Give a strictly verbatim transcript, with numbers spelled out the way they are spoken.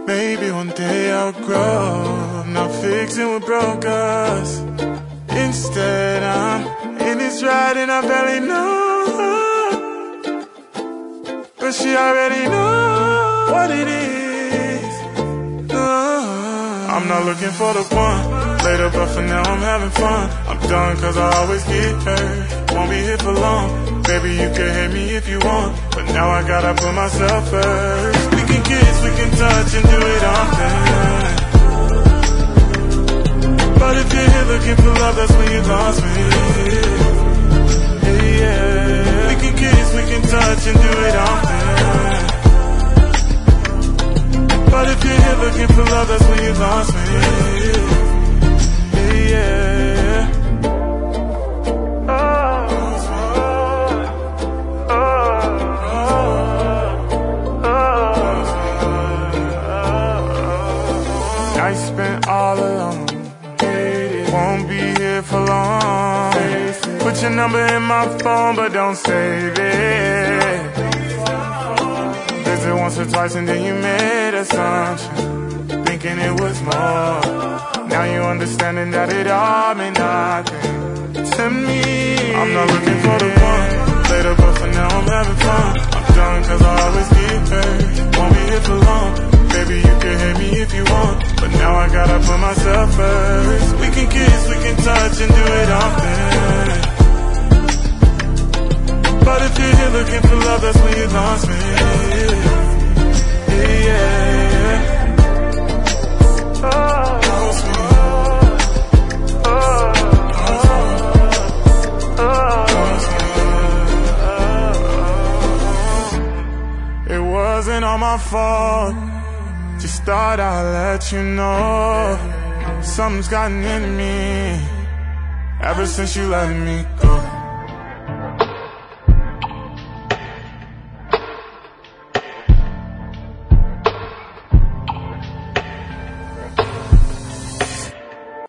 Maybe one day I'll grow, not fixing what broke us. Instead I'm in this ride and I barely know, but she already knows what it is. uh, I'm not looking for the one later, but for now I'm having fun. I'm done cause I always get hurt, won't be here for long. Baby, you can hate me if you want, but now I gotta put myself first. We can kiss, we can touch and do it often, but if you're here looking for love, that's when you lost me. Yeah, yeah. We can kiss, we can touch and do it often, but if you're here looking for love, that's when you lost me. Yeah, yeah. I spent all alone, won't be here for long. Put your number in my phone, but don't save it. Visit once or twice and then you made assumptions, thinking it was more. Now you understanding that it all meant nothing to me. I'm not looking for the one later, but for now I'm having fun. I'm done cause I always get hurt, won't be here for long. Baby, you can hate me if you want, but now I gotta put myself first. We can kiss, we can touch and do it often, but if you're here looking for love, that's when you lost me. Yeah, yeah. Lost me. It wasn't all my fault, just thought I'd let you know something's gotten into me ever since you let me go.